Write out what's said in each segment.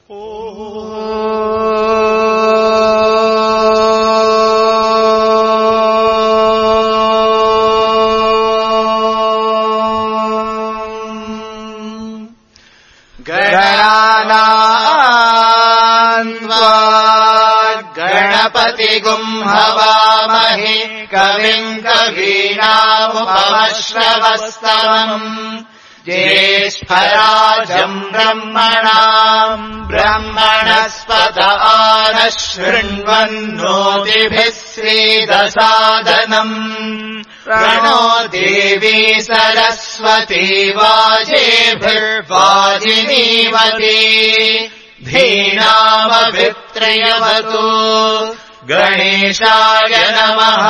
गणपतिगुम् हवामहे कविम् कवीनामुपमश्रवस्तमम् ज्येष्ठराजम् ब्रह्मणाम् ब्रह्मणस्पत नः शृण्वन्नोतिभिः श्रीदसादनम् प्रणो देवी सरस्वती वाजेभिर्वाजिनीवती धीनामभित्रयवतु गणेशाय नमः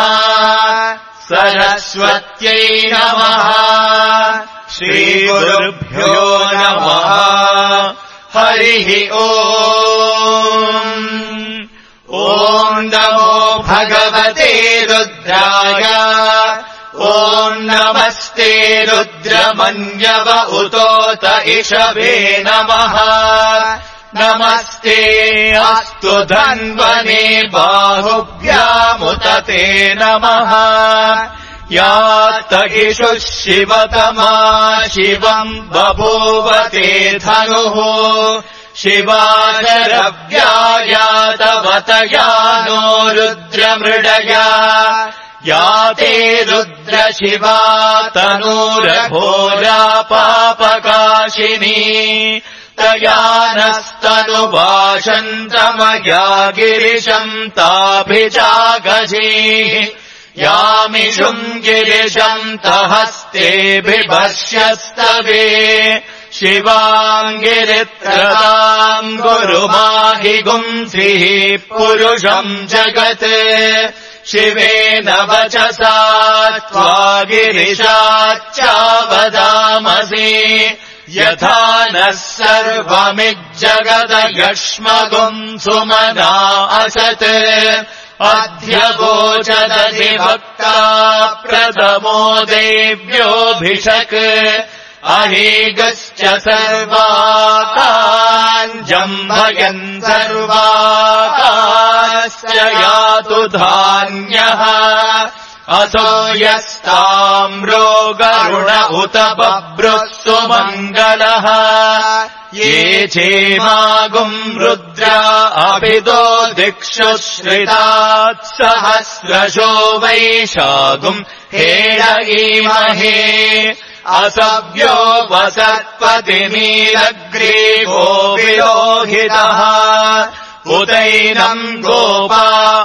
सरस्वत्यै नमः श्रीगुरुभ्यो नमः हरिः ॐ नमो भगवते रुद्राय ॐ नमस्ते रुद्रमन्यव उतोत इषवे नमः नमस्ते अस्तु धन्वने बाहुभ्यामुत ते नमः यात इषुः शिवतमा शिवम् बभूव ते धनुः शिवाशरव्यायातवतया नो रुद्रमृडया या ते रुद्रशिवा तनूरघोरा पापकाशिनी तया नस्तनुभाषन्तमया गिरिशम् ताभिजागजीः यामिषुम् गिरिशम् तहस्तेभिभष्यस्तवे शिवाङ्गिरित्रताम् गुरुमाहि गुंसिः पुरुषम् जगत् शिवेन वचसा त्वा गिरिशाच्चावदामसि यथा नः सर्वमिज्जगदयक्ष्मगुम् सुमना असत् अध्यवोचदधिभक्ता प्रथमो देव्योऽभिषक् अहेगश्च सर्वाकाञ्जम्भयन् सर्वाकाश्च यातु धान्यः असो यस्ताम्रो गरुड उत बभ्रुः सुमङ्गलः ये चेमागुम् रुद्रा अभिदो दिक्षु श्रितात् सहस्रशो वैशागुम् हेळयीमहे असव्यो वसत्पतिनीलग्रीवो विरोहितः उदैनम् गोपा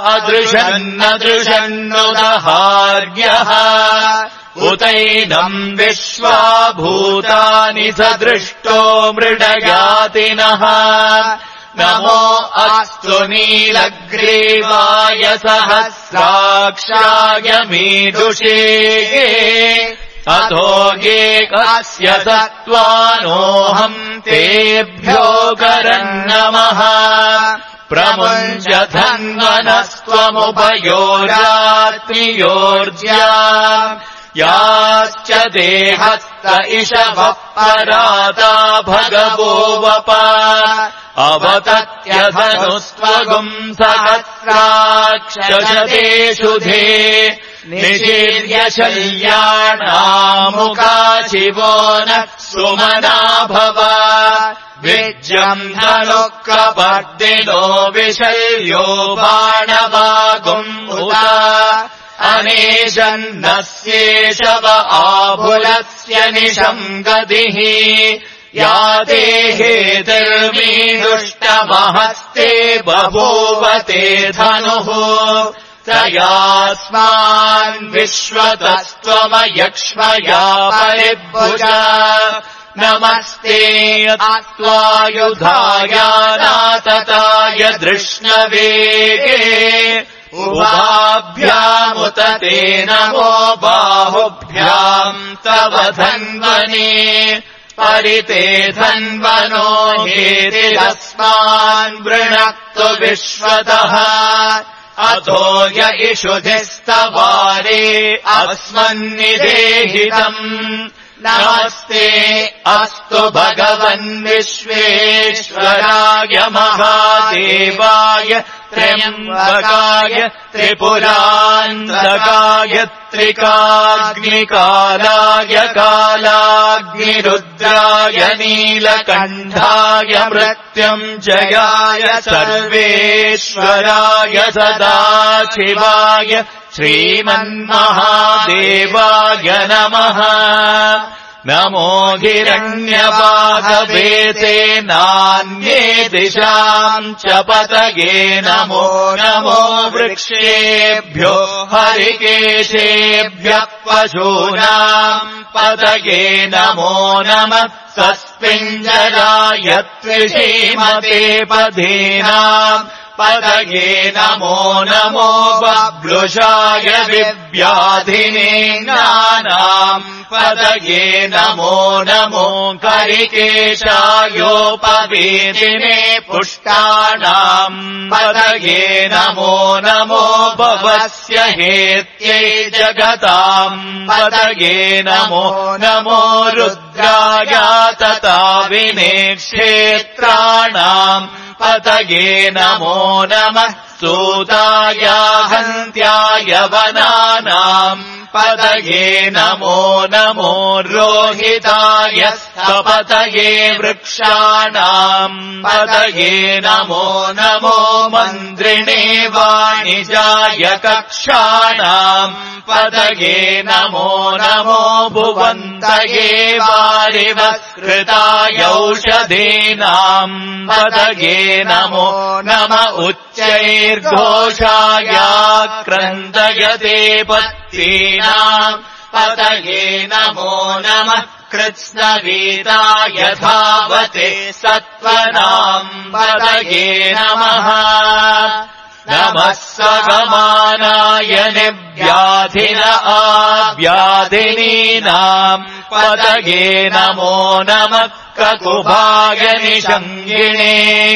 अदृशन्नदृशन्नुदहार्यः उदैनम् विश्वाभूतानि सदृष्टो मृडयातिनः नमो अस्तु नीलग्रीवाय सहस्राक्षाय मीदुषे अथो ये कस्य सत्त्वानोऽहम् तेभ्यो करन्नमः प्रमुञ्च धन्वनस्त्वमुभयोरात्मियोर्ज्या याश्च देहस्त इषवः पराता भगवो वप अवतत्यधनुस्त्वगुम् सहस्राक्षजते शुधे निशीर्य शल्याणामुका शिवो नः सुमना भव विज्यम् धनुःकपर्दिनो विशल्यो बाणवागुम् उत अनेशन्नस्येषव आभुलस्य निशम् गतिः या देहेतिर्मीदुष्टमहस्ते बभूव ते धनुः तयास्मान् विश्वतस्त्वमयक्ष्मया परिभुज नमस्ते त्वायुधायानातताय धृष्णवे उभाभ्यामुत ते नमो बाहुभ्याम् तव धन्वने परिते धन्वनो हेतिरस्मान् वृणक्तु विश्वतः अथो य इषुधिस्तवारे अस्मन्निदेहितम् नमस्ते अस्तु भगवन् विश्वेश्वराय महादेवाय त्र्यम्बकाय त्रिपुरान्तकाय त्रिकाग्निकालाय कालाग्निरुद्राय नीलकण्ठाय मृत्युञ्जयाय सर्वेश्वराय सदाशिवाय श्रीमन्महादेवाय नमः। नमो हिरण्यवाहवे नान्ये दिशाम् च पतये नमो नमो वृक्षेभ्यो हरिकेशेभ्यः पशूनाम् पतये नमो नमः। सस्पिञ्जराय त्रिशीमते पदीनाम् पतये नमो नमो बभ्रुषाय विव्याधिनीनाम् पतये नमो नमो करिकेशायोपवीतिने पुष्टानाम् पतये नमो नमो भवस्य हेत्यै जगताम् पतये नमो नमो रुद्राय तथा विनेक्षेत्राणाम् पतये नमो नमः। सूताय हन्त्याय वनानाम् पतये नमो नमो रोहिताय पतये वृक्षाणाम् पतये नमो नमो मन्त्रिणे वाणिजाय कक्षाणाम् पतये नमो नमो भुवन्तये वारिवस्कृताय औषधीनाम् पतये नमो नम उच्चैर्घोषाय क्रन्दयते पत्नीनाम् पतये नमो नमः। कृत्स्नवीताय धावते सत्त्वनाम् पतये नमः। नमः सगमानाय निव्याधिन आव्याधिनीनाम् पतये नमो नमः। ककुभाय निषङ्गिणे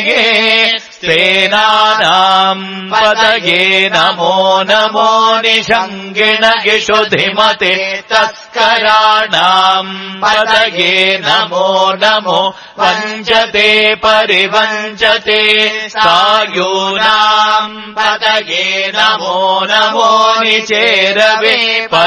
सेनानाम् पतये नमो नमो निषङ्गिण इषुधिमते तस्कराणाम् पतये नमो नमो वञ्चते परिवञ्चते सायूनाम् पतये नमो नमो निचेरवे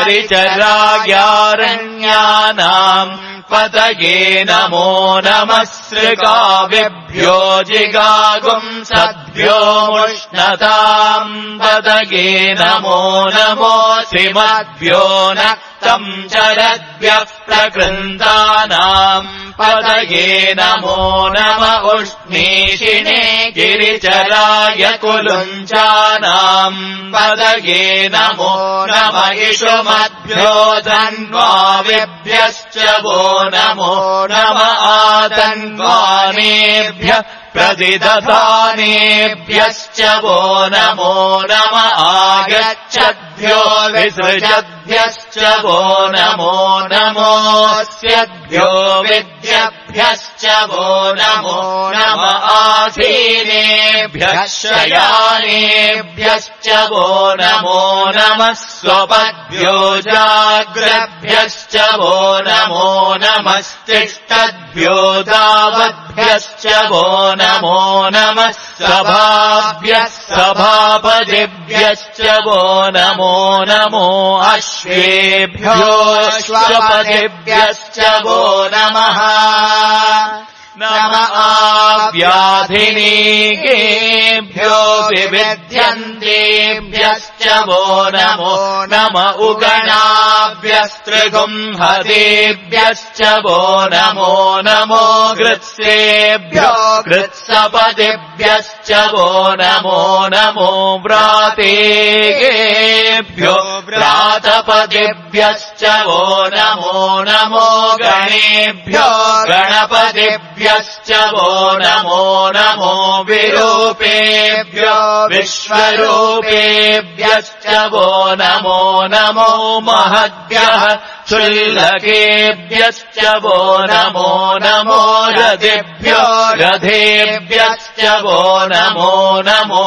परिचरायारण्यानाम् पतये नमो नमः। सृगाविभ्यो जिगागुम् सद्भ्यो मुष्णताम् पतये नमो नमो श्रीमद्भ्यो नक्तम् चरद्भ्यः प्रकृन्तानाम् पतये नमो नम उष्णीषिणे गिरिचराय कुलुञ्चानाम् पतये नमो नम इषुमद्भ्यो धन्वाविभ्यश्च वो नमो नम आतन्वानेभ्यः प्रतिदधानेभ्यश्च वो नमो नम आगच्छद्भ्यो विसृजद्भ्यश्च वो नमो नमोऽस्यद्भ्यो विद्यभ्यश्च वो नमो नम आसीनेभ्यः शयानेभ्यश्च वो नमो नमः। स्वपद्भ्यो जाग्रद्भ्यश्च वो नमो नमस्तिष्ठद्भ्यो दावद्भ्यश्च वो नमो नमः। सभाभ्यः सभापतिभ्यश्च वो नमो नमो अश्वेभ्यो अश्वपतिभ्यश्च वो नमः। नम आव्याधिनीकेभ्यो विविध्यन्तेभ्यश्च वो नमो नम उगणाभ्यस्त्रिगुंहतेभ्यश्च वो नमो नमो गृत्सेभ्यो गृत्सपतिभ्यश्च वो नमो नमो व्रातेभ्यो व्रातपतिभ्यश्च वो नमो नमो गणेभ्यो गणपतिभ्यश्च वो नमो नमो विरूपेभ्यो विश्वरूपेभ्यश्च वो नमो नमो महद्भ्यः शुल्लकेभ्यश्च वो नमो नमो रथेभ्यो रथेभ्यश्च वो नमो नमो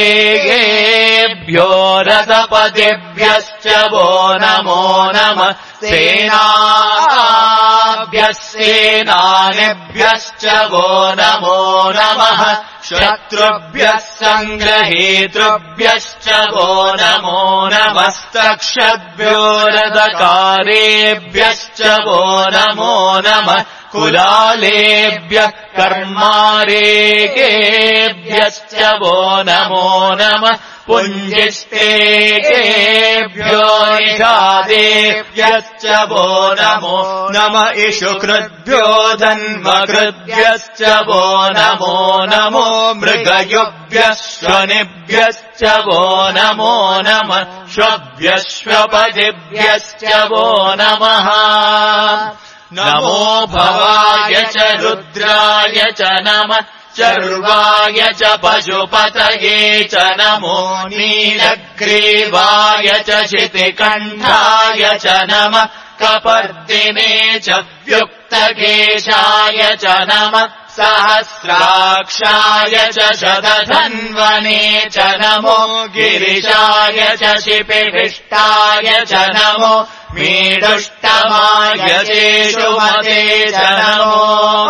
रथेभ्यो रथपतिभ्यश्च वो नमो नमः। सेनाभ्यः सेनानिभ्यश्च वो नमो नमः शत्रुभ्यः सङ्ग्रहेतृभ्यश्च वो नमो नमस्तक्षद्भ्यो रदकारेभ्यश्च वो नमो नमः कुलालेभ्यः कर्मारेकेभ्यश्च वो नमो नमः पुञ्जिष्टेकेभ्यो निषादेभ्यश्च वो नमो नमः इषुकृद्भ्यो धन्वकृद्भ्यश्च वो नमो नमो मृगयुभ्यः श्वनिभ्यश्च वो नमो नमः श्वभ्यश्वपदिभ्यश्च वो नमः नमो भवाय च रुद्राय च नमः चर्वाय च पशुपतये च नमो नीलग्रीवाय च शितिकण्ठाय च नमः कपर्दिने च व्युक्तकेशाय च नमः सहस्राक्षाय च शतधन्वने च नमो गिरिशाय च शिपिहिष्टाय च नमो मीडुष्टमाय चेषुमते च नमो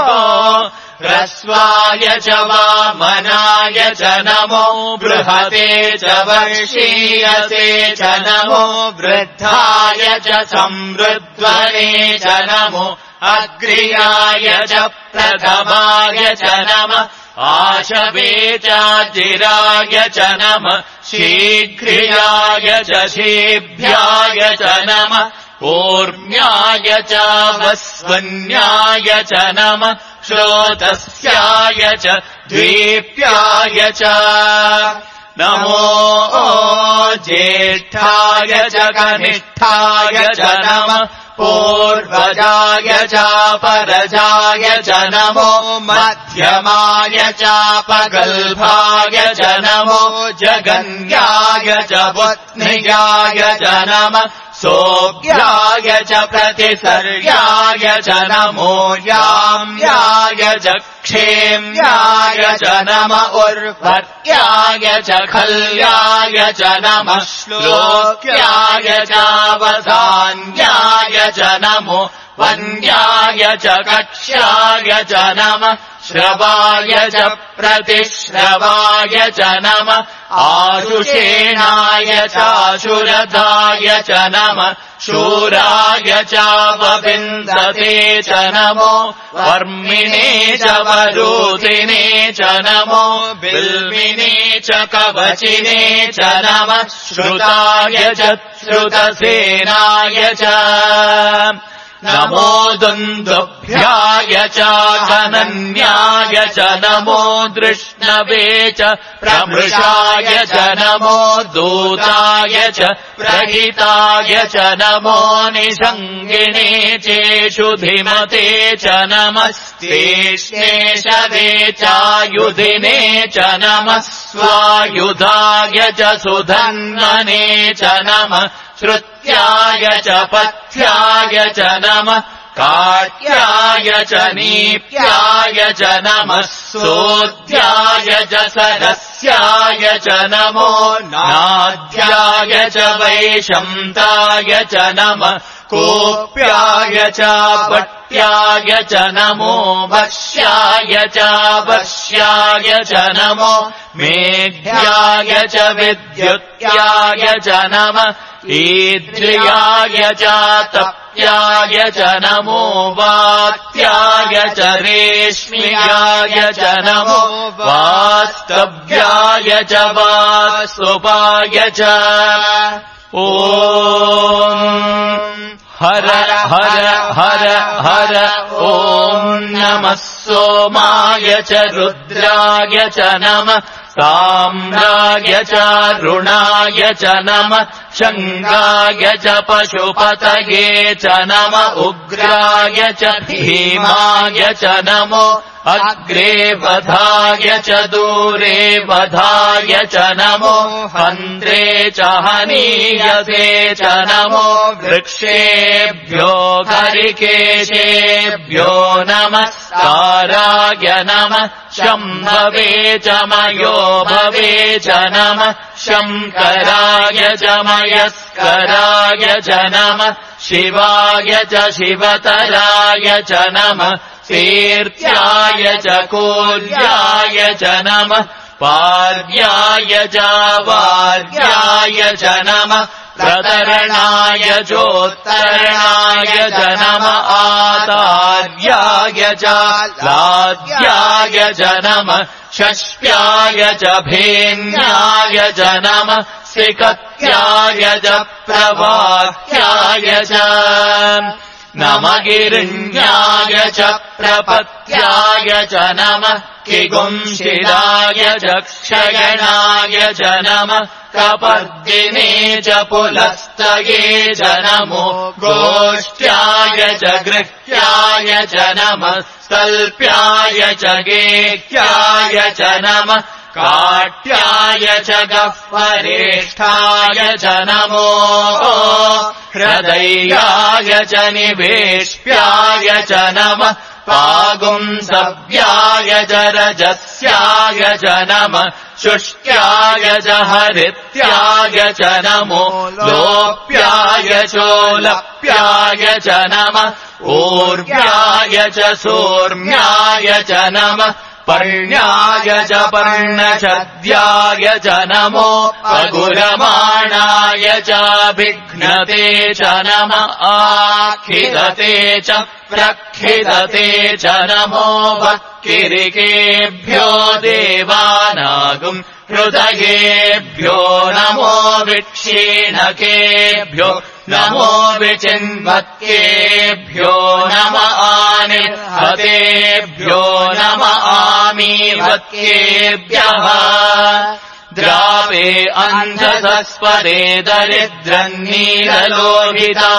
ह्रस्वाय च वामनाय च नमो बृहते च वर्षीयसे च नमो वृद्धाय च संवृद्ध्वने च नमो अग्र्याय च प्रथमाय च नमः आशवे चाजिराय च नमः शीघ्रियाय च शीभ्याय च नमः ऊर्म्याय च वस्वन्याय च नमः श्रोतस्याय च द्वीप्याय च नमो ज्येष्ठाय च कनिष्ठाय च नमः पूर्वजाय च परजाय च नमो मध्यमाय च पगल्भाय च नमो जगन्याय च पत्न्याय च नमः सोऽभ्याय च प्रतिसर्याय च नमो याम्याय च क्षेम्याय च नम उर्वर्याय च खल्याय च नमः श्लोक्याय चावधान्याय च नमो वन्याय च कक्ष्याय च नमः श्रवाय च प्रतिश्रवाय च नमः आशुषेणाय चाशुरधाय च नमः शूराय चावविन्दते च नमो वर्मिणे च वरूतिने च नमो बिल्विने च कवचिने च नमः श्रुताय च श्रुतसेनाय च नमो दुन्दुभ्याय च धनन्याय च नमो दृष्णवे च प्रमृषाय च नमो दूताय च प्रहिताय च नमो निषङ्गिणे चेषु धिमते च नमस्तेष्णेषवे चायुधिने च नमः स्वायुधाय च सुधन्वने च नमः श्रुत्याय च पथ्याय च नमः काट्याय च नीप्याय च नमः सोऽध्याय च सरस्याय च नमो नाद्याय च वैशन्ताय च नमः कोप्याय च पट्याय च नमो वश्याय च वश्याय च नमो मेघ्याय च विद्युत्याय च नमः ईद्रियाय च तप्याय च नमो वात्याय च रेश्म्याय च नमो वास्तव्याय च वास्तुपाय च ॐ हर हर हर हर ॐ नमः सोमाय च रुद्राय च नमः ताम्राय च रुणाय च नमः शङ्गाय च पशुपतये च नमः उग्राय च भीमाय च नमो अग्रे वधाय च दूरे वधाय च नमो हन्त्रे च हनीयसे च नमो वृक्षेभ्यो हरिकेशेभ्यो नमः ताराय नमः शम्भवे च मयो भवे च नमः शङ्कराय च मयस्कराय च नमः शिवाय च शिवतराय च नमः तीर्थ्याय च कूर्याय च नमः पार्याय च वार्याय च नमः प्रतरणाय चोत्तरणाय च नमः आतार्याय च लाद्याय च नमः षष्ट्याय च भेन्याय च नमः सिकत्याय च प्रवाह्याय च नमः गिरिण्याय च प्रपत्याय च नमः किगुंशिलाय च क्षयणाय च नमः कपर्दिने च पुलस्तये च नमो गोष्ठ्याय च गृह्याय च नमः तल्प्याय च गेह्याय च नमः काट्याय च गह्वरेष्ठाय च नमो हृदयाय च निवेश्याय च नमः पागुंसव्याय च रजस्याय च नमः शुष्क्याय च हरित्याय च नमो लोप्याय चोलप्याय च नमः ऊर्व्याय च सूर्म्याय च नमः पर्ण्याय च पर्णछद्याय च नमो अगुरमाणाय च विघ्नते च नमः आखिदते च प्रखिदते च नमो वक्किरिकेभ्यो देवानागुम् हृदयेभ्यो नमो विक्षीणकेभ्यो नमो विचिन्वत्केभ्यो नम आनिर्हतेभ्यो नम आमीवत्केभ्यः द्रावे अन्धसस्पदे दरिद्रन्नीललोहिता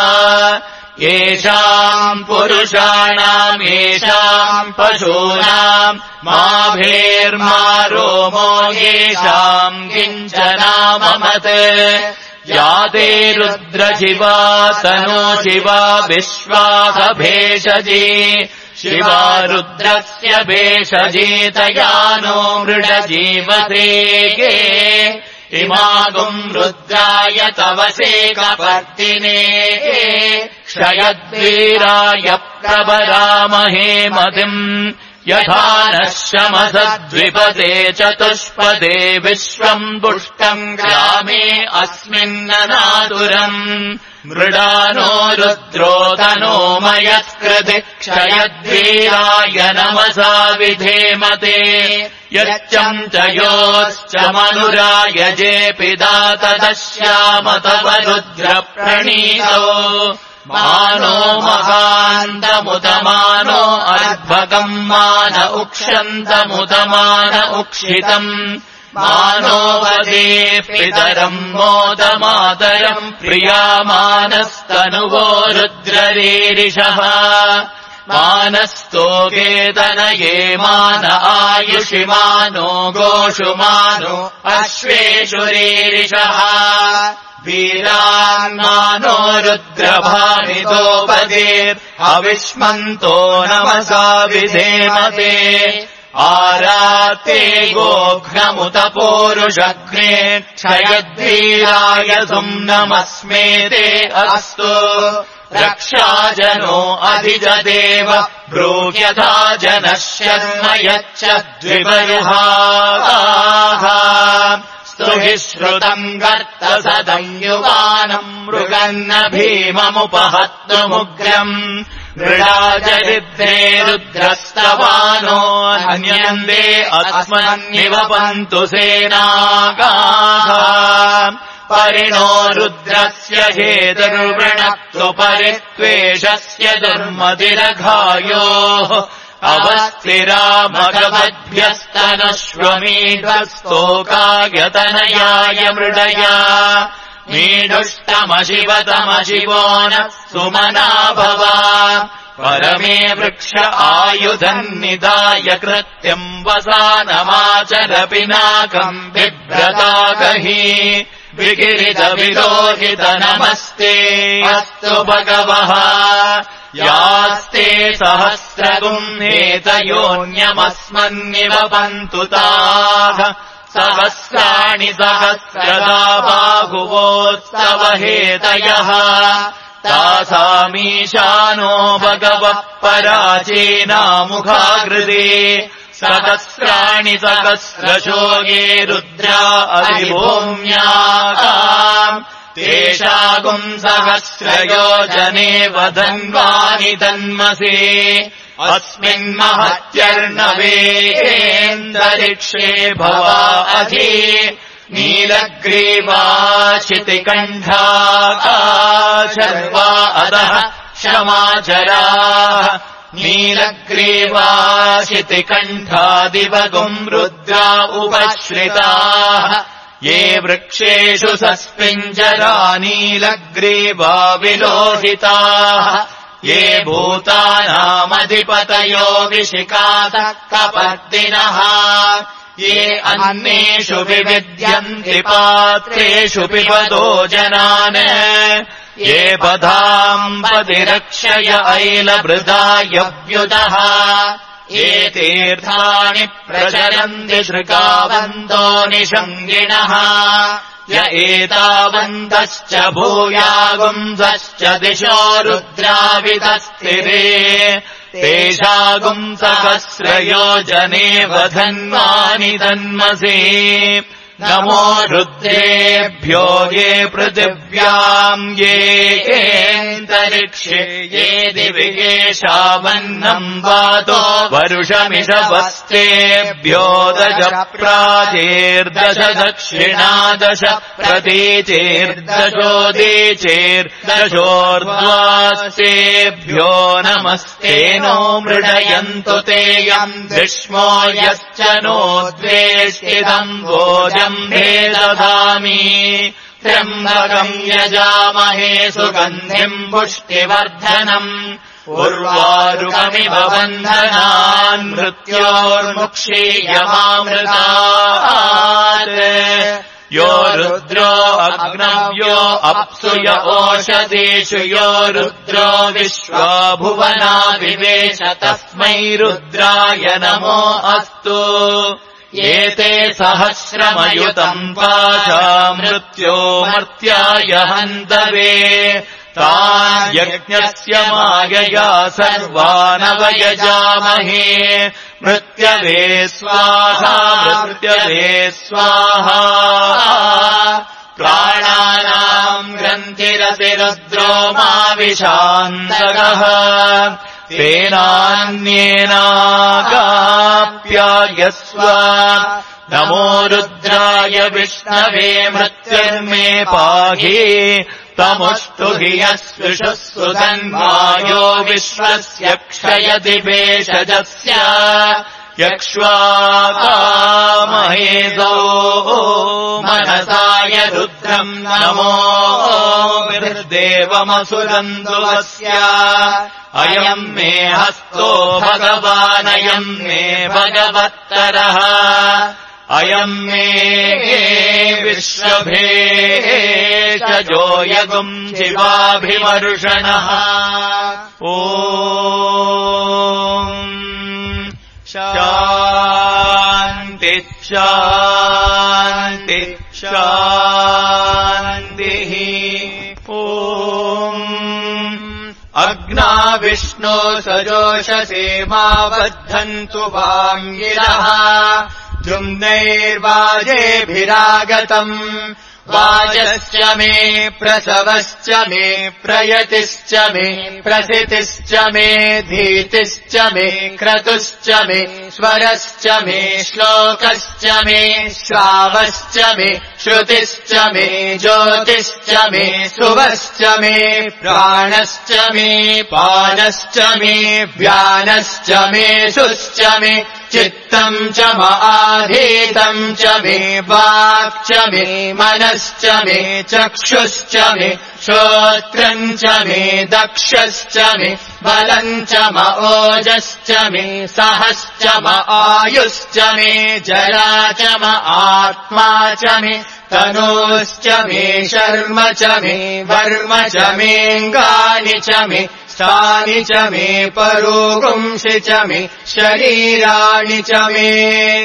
येषाम् पुरुषाणाम् येषाम् पशूनाम् माभेर्मा रोमो येषाम् किञ्चनाममत् याते रुद्रशिवा तनो शिवा विश्वासभेषजी शिवा रुद्रस्य भेषजीतया नो मृडजीवसेके इमागुम् रुद्राय तवसे कपर्दिने क्षयद्वीराय प्रभरामहे मतिम् यथा नः शमसद्विपदे चतुष्पदे विश्वम् पुष्टम् ग्रामे अस्मिन्ननातुरम् मृडानो रुद्रो तनो मयस्कृति क्षयद्वीराय नमसा विधेमते यच्चम् च योश्च मनुराय जेऽपिदा तदश्याम तव रुद्रप्रणीतो मानो महान्तमुदमानो अर्भकम् मान उक्षन्तमुदमान उक्षितम् मानो वदे पितरम् मोदमातरम् प्रियामानस्तनुवो रुद्ररीरिषः मानस्तोकेतनये मान आयुषि मानो गोषु मानो अश्वेषु रीरिषः वीरान्मानो रुद्रभामितोपदेर्हविष्मन्तो नमसा विधेमते आराते गोघ्नमुत पोरुषघ्ने क्षयद्वीराय सुम्नमस्मेते अस्तु रक्षाजनो अधिजदेव ब्रूह्यथा जनः शर्म यच्च द्विबर्हाः स्तुहि श्रुतम् गर्तसदम् युवानम् मृगन्न भीममुपहत्तुमुग्रम् मृडाचरिद्रे रुद्रस्तवानो हन्यन्ते अस्मन्निवपन्तु सेनागाः परिणो रुद्रस्य हेतुर्वृणक्तु परित्वेषस्य दुर्मतिरघायोः अवस्थिरामगवद्भ्यस्तनश्वमीढस्तोकायतनयाय मृडया मीढुष्टमशिवतमशिवो नः सुमना भव परमे वृक्ष आयुधन्निदाय कृत्यम् वसानमाचर पिनाकम् बिभ्रताकहि विगिरितविलोहित नमस्ते अस्तु भगवः यास्ते सहस्रगुम्नेतयोऽन्यमस्मन्निवपन्तु ताः सहस्राणि सहस्रदा बाहुवोत्तव हेतयः तासामीशानो भगवः पराचीनामुखाकृते सहस्राणि सहस्रशो ये रुद्रा अधिभूम्याकाम् तेषागुम् सहस्रयोजने वधन्वानि तन्मसे अस्मिन्महत्यर्णवेन्दरिक्षे भवा अधि नीलग्रीवाशितिकण्ठाकाशर्वा अधः क्षमाचराः नीलग्रीवाशितिकण्ठादिवगुम् रुद्रा उपश्रिताः ये वृक्षेषु सस्पिञ्जरा नीलग्रीवा विलोहिताः ये भूतानामधिपतयो विशिखातः कपर्दिनः ये अन्नेषु विविद्यन्ति पात्रेषु पिबतो जनान् ये पदाम्पतिरक्षय ऐलभृदायव्युतः ये तीर्थानि प्रचरन्ति शृगावन्तो निषङ्गिणः य एतावन्तश्च भूयागुंसश्च दिशो रुद्रावितस्थिरे तेषागुम् सहस्रयोजने वधन्वानि तन्मसे नमो रुद्रेभ्यो ये पृथिव्याम् येऽन्तरिक्षे ये दिवि येषावन्नम् वातो वरुषमिषवस्तेभ्यो दश प्राचेर्दश दक्षिणादश प्रतीचेर्दशोदीचेर्दशोर्ध्वास्तेभ्यो नमस्ते नो मृडयन्तु ते यम् विष्मो यश्च नो द्वेष्टिदम् भोजम् दधामि त्र्यम्बकम् यजामहे सुगन्धिम् पुष्टिवर्धनम् उर्वारुकमिव बन्धनान् मृत्योर्मुक्षीयमामृतात् यो रुद्रो अग्नव्यो अप्सु य ओषधीषु यो रुद्रो विश्वा भुवना विवेश तस्मै रुद्राय नमो अस्तु एते सहस्रमयुतम् पाशा मृत्यो मर्त्याय हन्तवे तान् यज्ञस्य मायया सर्वानवयजामहे मृत्यवे स्वाहा मृत्यवे स्वाहा प्राणानाम् ग्रन्थिरसि रुद्रो माविशान्तकः तेनान्येनागाप्यायस्व नमो रुद्राय विष्णवे मृत्युर्मे पाहि तमुष्टु हि यस्विषः सुधन्वायो विश्वस्य क्षयति भेषजस्य यक्ष्वाकामहेसो मनसाय रुद्रम् नमो विर्देवमसुरन्दुवस्य अयम् मे हस्तो भगवानयम् मे भगवत्तरः अयम् मे विश्वभेषजो यगुम् शिवाभिमर्षणः ॐ शान्ति शान्ति शान्तिः ॐ अग्ना विष्णो सजोषसे मा बद्धन्तु वाङ्गिरः द्रुम्नैर्वाजेभिरागतम् वाजश्च मे प्रसवश्च मे प्रयतिश्च मे प्रसितिश्च मे धीतिश्च मे क्रतुश्च मे स्वरश्च मे श्लोकश्च मे श्रावश्च मे श्रुतिश्च मे ज्योतिश्च मे सुवश्च मे प्राणश्च मे पानश्च मे व्यानश्च मे सुश्च मे चित्तम् च आधीतम् च मे वाक् च मे मनश्च मे चक्षुश्च मे श्रोत्रम् च मे दक्षश्च मे बलम् च ओजश्च मे सहश्च आयुश्च मे जरा च आत्मा च मे तनूश्च मे शर्म च मे वर्म च मेऽङ्गानि च मे स्थानि च मे परोगुंसि च मे शरीराणि च मे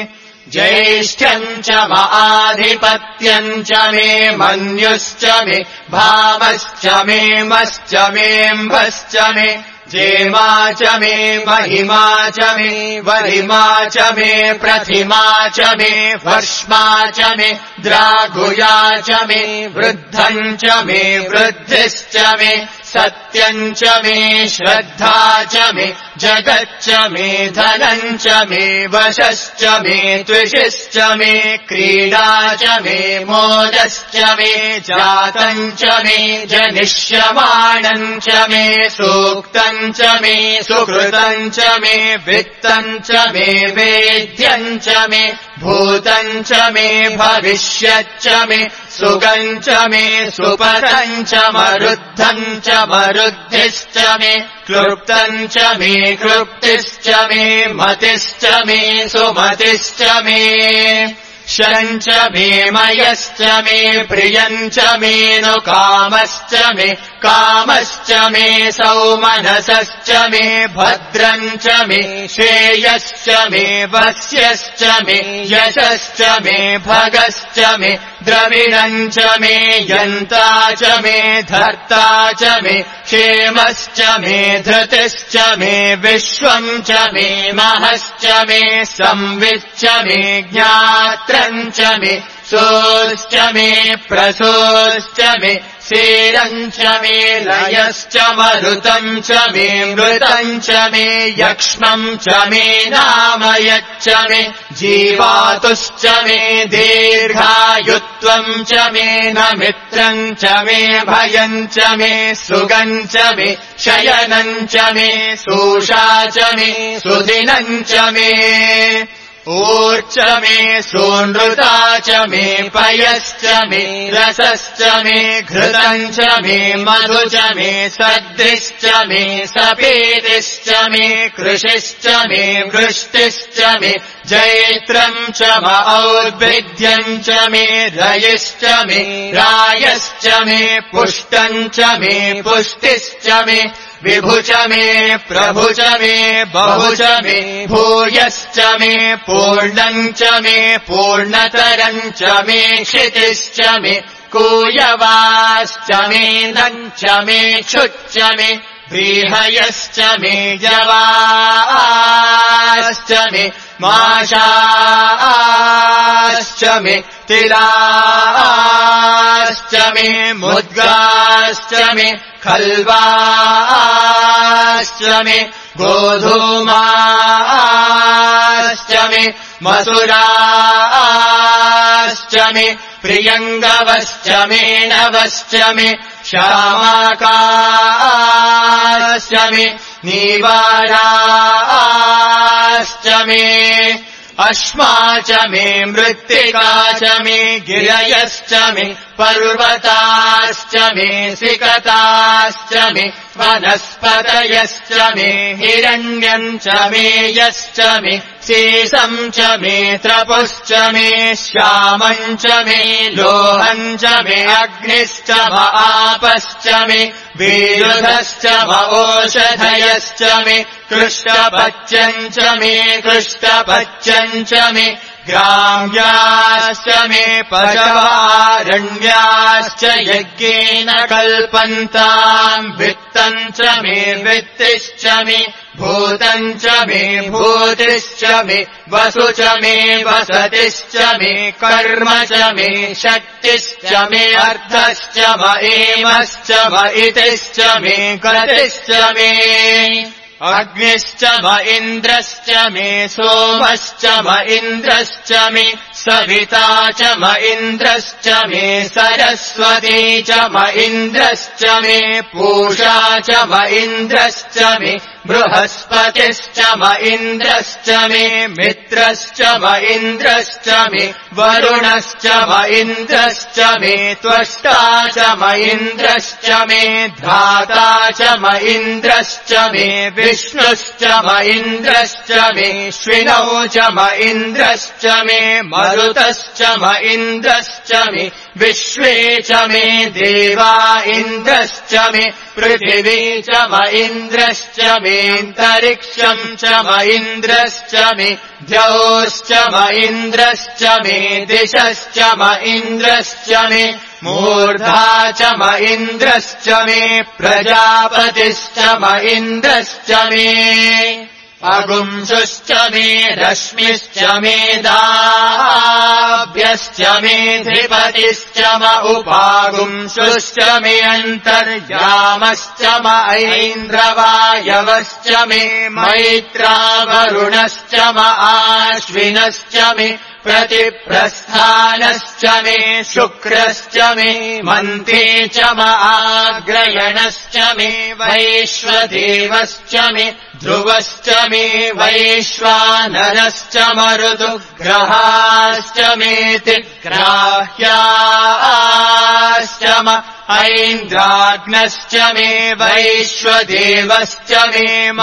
ज्येष्ठ्यम् च आधिपत्यम् च मे मन्युश्च मे भामश्च मे मश्च मेऽम्भश्च मे जेमा च मे महिमा च मे वरिमा च मे प्रथिमा च मे वर्ष्मा च मे द्रागुया च मे वृद्धम् च मे वृद्धिश्च मे सत्यम् च मे श्रद्धा च मे जगच्च मे धनम् च मे वशश्च मे त्विषिश्च मे क्रीडा च मे मोदश्च मे जातम् च मे जनिष्यमाणम् च मे सूक्तम् च मे सुकृतम् च मे वित्तम् च मे वेद्यम् च मे भूतम् च मे भविष्यच्च मे सुगम् च मे सुपथम् च मरुद्धम् च मरुद्धिश्च मे क्लृप्तम् च मे क्लृप्तिश्च मे मतिश्च मे सुमतिश्च मे शरम् च मे मयश्च मे प्रियम् च मे नु कामश्च मे कामश्च मे सौमनसश्च मे भद्रम् च मे श्रेयश्च मे वस्यश्च मे यशश्च मे भगश्च मे द्रविणम् च मे यन्ता च मे धर्ता च मे क्षेमश्च मे धृतिश्च मे विश्वम् च मे महश्च मे संविच्च मे ज्ञात्रम् च मे सोश्च मे प्रसोश्च मे शेरम् च मे लयश्च मरुतम् च मे मृतम् च मे यक्ष्मम् च मे नामयच्च मे जीवातुश्च मे दीर्घायुत्वम् च मे न मित्रम् च मे भयम् च मे सुगम् च मे शयनम् च मे सूषा च मे सुदिनम् च मे ऊर्च मे सूनृता च मे पयश्च मे रसश्च मे घृतम् च मे मधु च मे सद्रिश्च मे सपेतिश्च मे कृषिश्च मे वृष्टिश्च मे जैत्रम् च औद्भिद्यम् च मे रयिश्च मे रायश्च मे पुष्टम् च मे पुष्टिश्च मे विभु च मे प्रभु च मे बहु च मे भूयश्च मे पूर्णम् च मे पूर्णतरम् च मे क्षितिश्च मे कूयवाश्च मे नम् च मे क्षुच्च मे व्रीहयश्च मे जवाश्च मे माशाश्च मे तिलाश्च मे मुद्गाश्च मे खल्वाश्च मे गोधूमाश्च मे मसुराश्च मे प्रियङ्गवश्च मे नवश्च मे श्यामाकाश्च मे नीवाराश्च मे अश्मा च मे मृत्तिका च मे गिरयश्च मे पर्वताश्च मे सिकताश्च मे वनस्पतयश्च मे हिरण्यम् च मे यश्च मे शेषम् च मे त्रपुश्च मे श्यामम् च मे लोहम् च मे अग्निश्च आपश्च मे विरुधश्च ओषधयश्च मे कृष्णपच्यम् च मे कृष्णपच्यम् च मे ग्राम्याश्च मे पशवारण्याश्च यज्ञेन कल्पन्ताम् वित्तम् च मे वित्तिश्च मे भूतम् च मे भूतिश्च मे वसु च मे वसतिश्च मे कर्म च मे शक्तिश्च मे अर्थश्च म एमश्च म इतिश्च मे गतिश्च मे अग्निश्च म इन्द्रश्च मे सोमश्च म इन्द्रश्च मे सविता च म इन्द्रश्च मे सरस्वती च म इन्द्रश्च मे पूषा च म इन्द्रश्च मे बृहस्पतिश्च म इन्द्रश्च मे मित्रश्च म इन्द्रश्च मे वरुणश्च म इन्द्रश्च मे त्वष्टा च म इन्द्रश्च मे धाता च म इन्द्रश्च मे विष्णुश्च म इन्द्रश्च मे श्विनौ च म इन्द्रश्च मे मरुतश्च म इन्द्रश्च मे विश्वे च मे देवा इन्द्रश्च मे पृथिवी च म इन्द्रश्च मे मेऽन्तरिक्षम् च म इन्द्रश्च मे द्यौश्च म इन्द्रश्च मे दिशश्च म इन्द्रश्च मे मूर्धा च म इन्द्रश्च मे प्रजापतिश्च म इन्द्रश्च मे अगुंसुश्च मे रश्मिश्च मे दाभ्यश्च मे धिपतिश्च म उपागुंसुश्च मे अन्तर्यामश्च म ऐन्द्रवायवश्च मे मैत्रावरुणश्च म आश्विनश्च मे प्रतिप्रस्थानश्च मे शुक्रश्च मे मन्ते च म आग्रयणश्च मे वैश्वदेवश्च मे ध्रुवश्च मे वैश्वानरश्च मरुतु ग्रहाश्च मेऽतिग्राह्याश्च म ऐन्द्राग्नश्च मे वैश्वदेवश्च मे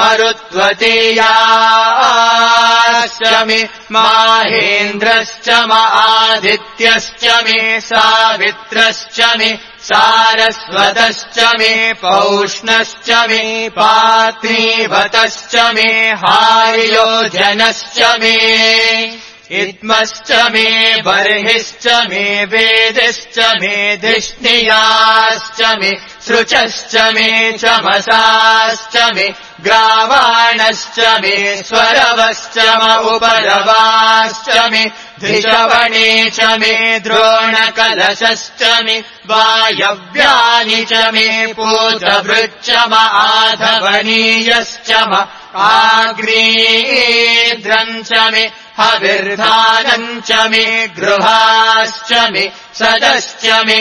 मरुत्वतीयाश्च मे माहेन्द्रश्च म आदित्यश्च मे सावित्रश्च मे सारस्वतश्च मे पौष्णश्च मे पात्नीवतश्च मे हार्योजनश्च मे इद्मश्च मे बर्हिश्च मे वेदिश्च मे धिष्णियाश्च मे सृचश्च मे चमसाश्च मे ग्रावाणश्च मे स्वरवश्च म उपरवाश्च मे धिषवणे च मे द्रोणकलशश्च मे वायव्यानि च मे पूतभृच्च म आधवनीयश्च म आग्नेयेन्द्रम् च मे हविर्धानम् च मे गृहाश्च मे सदश्च मे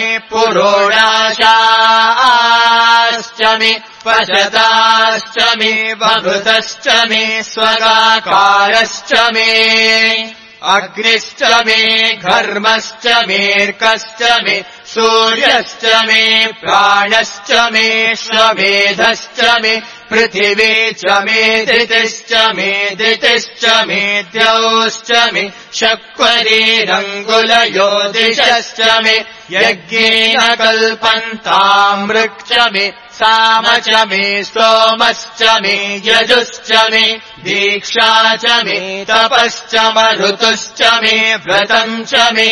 पुरोडाशाश्च मे पशताश्च मे वभृतश्च मे स्वगाकारश्च मे अग्निश्च मे घर्मश्च मेऽर्कश्च मे सूर्यश्च मे प्राणश्च मे श्वमेधश्च मे पृथिवी च मे दितिश्च मे दितिश्च मे द्यौश्च मे शक्वरीरङ्गुलयो दिशश्च मे यज्ञेन कल्पन्तामृक् च मे साम च मे स्तोमश्च मे यजुश्च मे दीक्षा च मे तपश्च मरुतुश्च मे व्रतम् च मे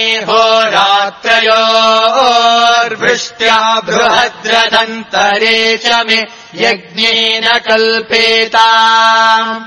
होरात्रयोर्वृष्ट्या बृहद्रदन्तरे च मे यज्ञेन कल्पेताम्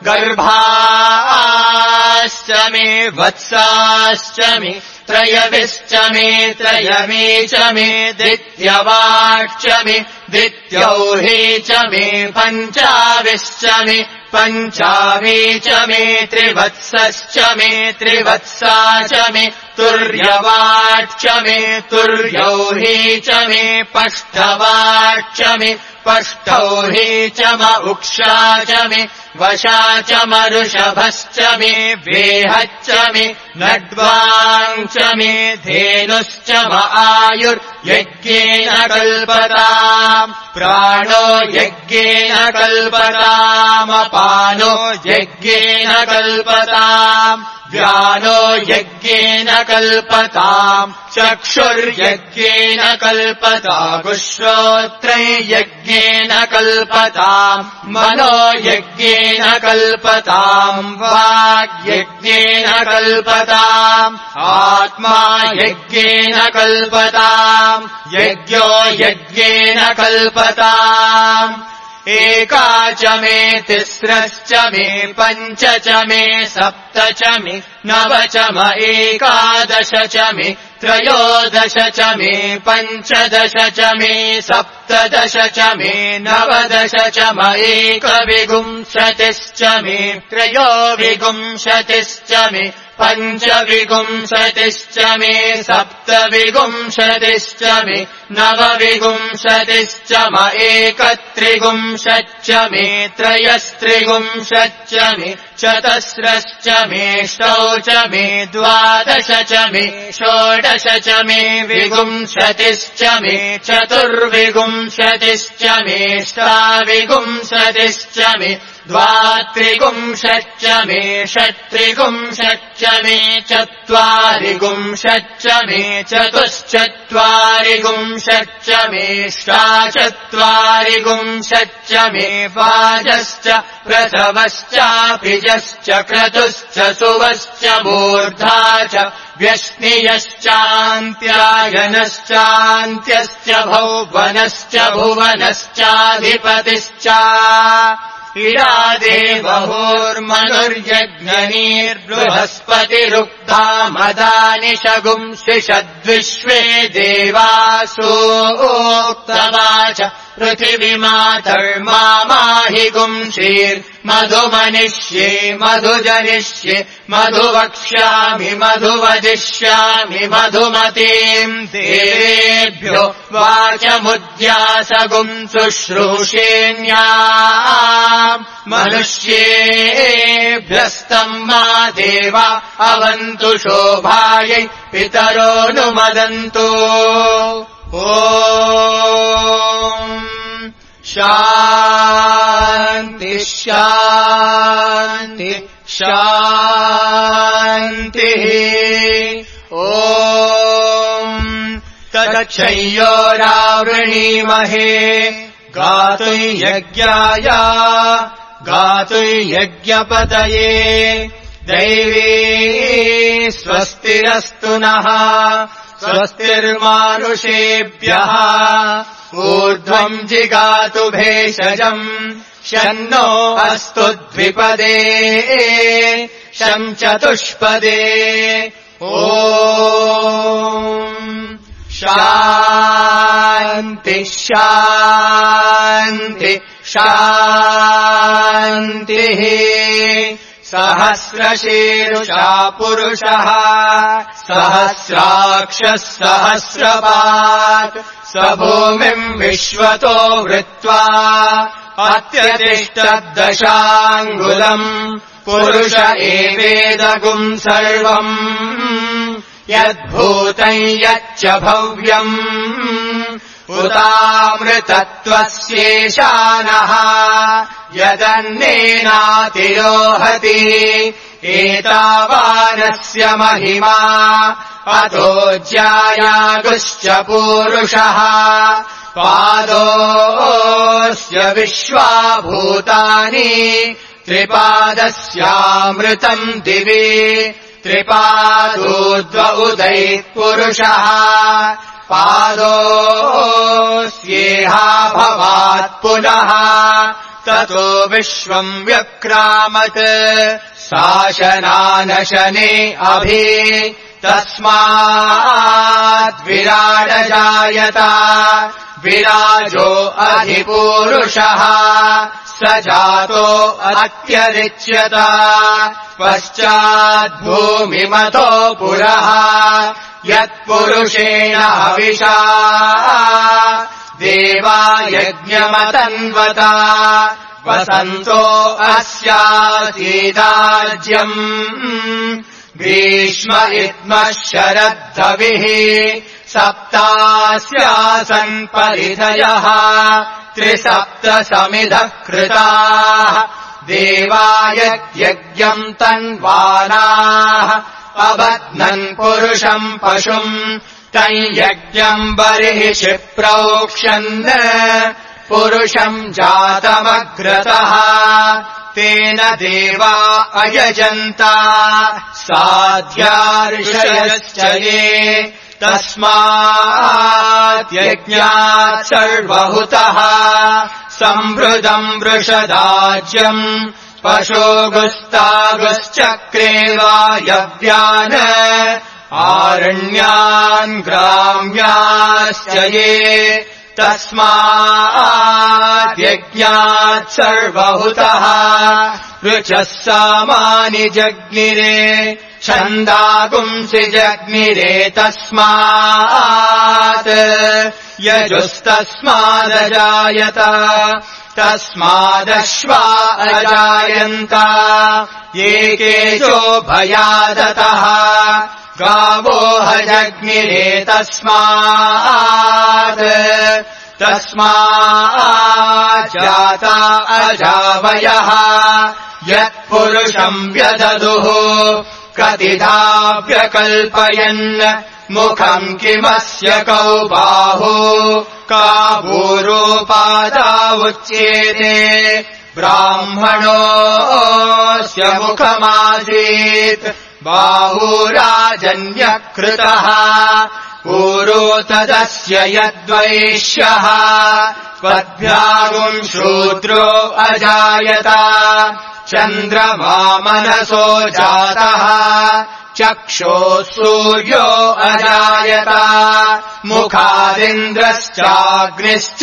गर्भाश्च मे वत्साश्च मे त्रयविश्च मे त्रयमे च मे दित्यवाक्च मे दित्यौहे च मे पञ्चाविश्च मे पञ्चावी च मे त्रिवत्सश्च मे त्रिवत्सा च मे तुर्यवाक्च मे तुर्यौहे च मे पष्टवाक्च मे पष्टौहे च म उक्षा च मे वशा च मरुषभश्च मे वेहच्च मे नड्वाञ्च मे धेनुश्च म आयुर्यज्ञेन कल्पताम् प्राणो यज्ञेन कल्पतामपानो यज्ञेन कल्पताम् व्यानो यज्ञेन कल्पताम् चक्षुर्यज्ञेन कल्पताम् श्रोत्रैर्यज्ञेन कल्पताम् मनो यज्ञेन कल्पताम् वाग्यज्ञेन कल्पताम् आत्मा यज्ञेन कल्पताम् यज्ञो यज्ञेन कल्पताम् एका च मे तिस्रश्च मे पञ्च च मे सप्त च मे नव च म एकादश च मे त्रयोदश च मे पञ्चदश च मे सप्तदश च मे नवदश च म एकविंशतिश्च मे त्रयोविंशतिश्च मे पञ्चविंशतिश्च मे सप्तविंशतिश्च मे नवविंशतिश्च म एकत्रिंशच्च मे त्रयस्त्रिंशच्च मे चतस्रश्च मे षष्टौ च मे द्वादश च मे षोडश च मे विंशतिश्च मे चतुर्विंशतिश्च मे अष्टाविंशतिश्च मे द्वात्रिपुंशच्च मे षट्त्रिपुंशच्च मे चत्वारिपुंशच्च मे चतुश्चत्वारिपुंशच्च मे षाचत्वारिपुंशच्च मे वाजश्च प्रसवश्चाभिजश्च क्रतुश्च सुवश्च मूर्धा च व्यश्नियश्चान्त्यायनश्चान्त्यश्च भौवनश्च भुवनश्चाधिपतिश्च इडादेवहोर्मनुर्यज्ञनीर्बृहस्पतिरुक्ता मदानि शगुंसिषद्विश्वे देवासोक्तवाच पृथिवीमातर्माहि गुंशीर्मधुमनिष्ये मधुजनिष्ये मधुवक्ष्यामि मधुवदिष्यामि मधुमतीम् देवेभ्यो वाचमुद्यासगुं शुश्रूषेण्या मनुष्येभ्यस्तम् मा देवा अवन्तु शोभायै पितरोऽनुमदन्तु ॐ शान्ति शान्ति शान्तिः ॐ तच्छयोरावृणीमहे गातुर्यज्ञाय गातुर्यज्ञपतये दैवी स्वस्तिरस्तु नः स्वस्तिर्मानुषेभ्यः ऊर्ध्वम् जिगातु भेषजम् शन्नो अस्तु द्विपदे शं चतुष्पदे ॐ शान्ति शान्ति शान्तिः सहस्रशीर्षा पुरुषः सहस्राक्षः सहस्रपात् स भूमिम् विश्वतो वृत्वा अत्यतिष्ठद्दशाङ्गुलम् पुरुष एवेदगुम् सर्वम् यद्भूतम् यच्च भव्यम् उदामृतत्वस्येशानः यदन्नेनातिरोहति एतावानस्य महिमा अतो ज्यायागुश्च पूरुषः पादोऽस्य विश्वाभूतानि त्रिपादस्यामृतम् दिवि त्रिपादोद्व उदैः पुरुषः पादोऽस्येहा भवात् पुनः ततो विश्वम् व्यक्रामत् शासनानशने अभि तस्मात् विराडजायत विराजो अधिपूरुषः स जातो अत्यरिच्यत पश्चाद्भूमिमतो पुरः यत्पुरुषेण हविषा देवा यज्ञमतन्वत वसन्तो अस्यासीदाज्यम् ग्रीष्म इद्मः शरद्धविः सप्तास्यासन् परिधयः त्रिसप्तसमिधः कृताः देवा यज्ञम् तन्वानाः अबध्नन् पुरुषम् पशुम् तम् यज्ञम् बर्हिषि प्रोक्षन् पुरुषम् जातमग्रतः तेन देवा अयजन्ता साध्यार्षयश्च ये तस्मात् यज्ञात् सर्वहुतः सम्भृतम् वृषदाज्यम् पशोगुस्तागुश्चक्रे वायव्यान् आरण्यान् ग्राम्याश्च ये तस्मात् यज्ञात् सर्वहुतः ऋचः सामानि जग्निरे छन्दागुंसि जग्निरे तस्मात् यजुस्तस्मादजायत तस्मादश्वा अजायन्त ये केशो भयादतः गावो हजग्निरे तस्मात् तस्माज्जाता अजावयः यत्पुरुषम् व्यददुः कतिधा व्यकल्पयन् मुखम् किमस्य कौ बाहु का भूरोपादा उच्येते ब्राह्मणोऽस्य मुखमासीत् बाहुराजन्यकृतः पूरो तदस्य यद्वैश्यः त्वद्भ्यागुम् शूद्रो अजायत चन्द्रमा मनसो जातः चक्षुः सूर्यो अजायत मुखादिन्द्रश्चाग्निश्च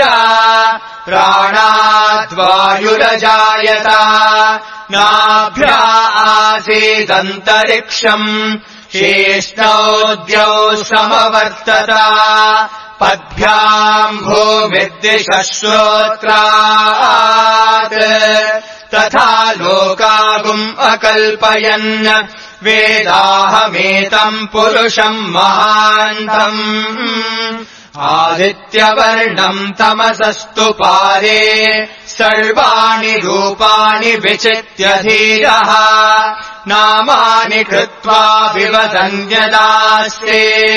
प्राणाद्वायुरजायत नाभ्या आसीदन्तरिक्षम् शेष्णौ समवर्तत पद्भ्याम् भूमिद्दिशश्रोत्रात् तथा लोकागुम् अकल्पयन् वेदाहमेतम् पुरुषम् महान्तम् आदित्यवर्णम् तमसस्तु पारे सर्वाणि रूपाणि विचित्य धीरः नामानि कृत्वा विवदन्यदास्ते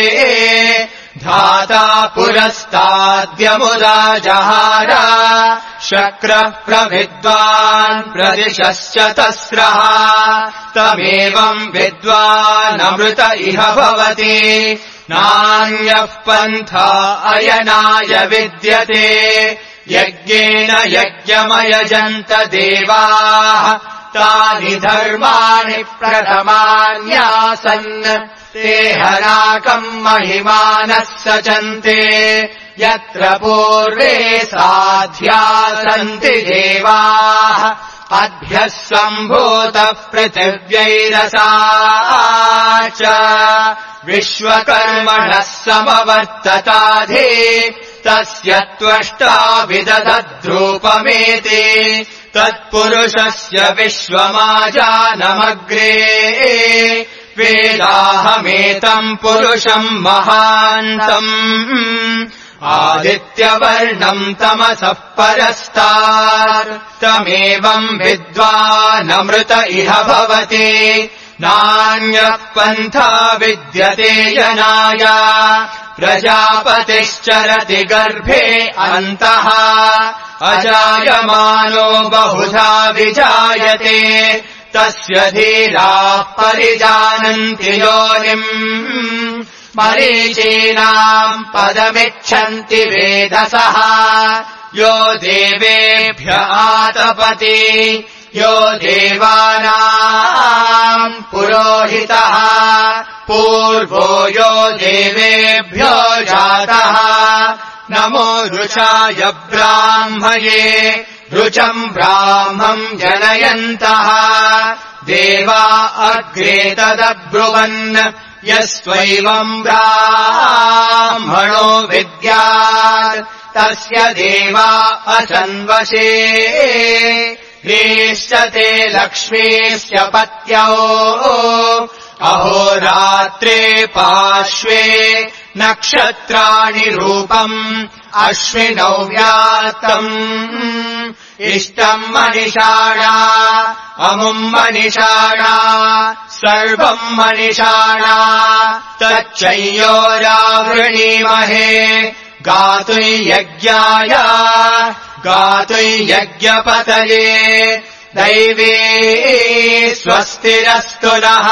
धाता पुरस्ताद्यमुदा जहार शक्रः प्रविद्वान् प्रदिशश्च तस्रः तमेवम् विद्वानमृत इह भवति नान्यः पन्था अयनाय विद्यते यज्ञेन यज्ञमयजन्त देवाः तानि धर्माणि प्रथमान्यासन् ते हराकम् महिमानः सचन्ते यत्र पूर्वे साध्या सन्ति देवाः अद्भ्यः सम्भूतः पृथिव्यैरसा च विश्वकर्मणः समवर्तताधि तस्य त्वष्टा विदधद्रूपमेति तत्पुरुषस्य विश्वमाजानमग्रे वेदाहमेतम् पुरुषम् महान्तम् आदित्यवर्णम् तमसः परस्तात् तमेवम् विद्वानमृत इह भवति नान्यः पन्था विद्यते यनाय प्रजापतिश्चरति गर्भे अन्तः अजायमानो बहुधा विजायते तस्य धीराः परिजानन्ति योनिम् मरीचीनाम् पदमिच्छन्ति वेधसः यो देवेभ्य आतपति यो देवानाम् पुरोहितः पूर्वो यो देवेभ्यो जातः नमो रुचाय ब्राह्मये रुचम् ब्राह्मम् जनयन्तः देवा अग्रे तदब्रुवन् यस्त्वैवम् ब्राह्मणो विद्यात् तस्य देवा असन्वशे ह्रीश्च ते लक्ष्मीश्च पत्यौ अहोरात्रे पार्श्वे नक्षत्राणि रूपम् अश्विनौ व्यात्तम् इष्टम् मनिषाणा अमुम् मनिषाणा सर्वम् मनिषाणा तच्चयोरावृणीमहे गातुयज्ञाय गातुयज्ञपतये दैवे स्वस्तिरस्तु नः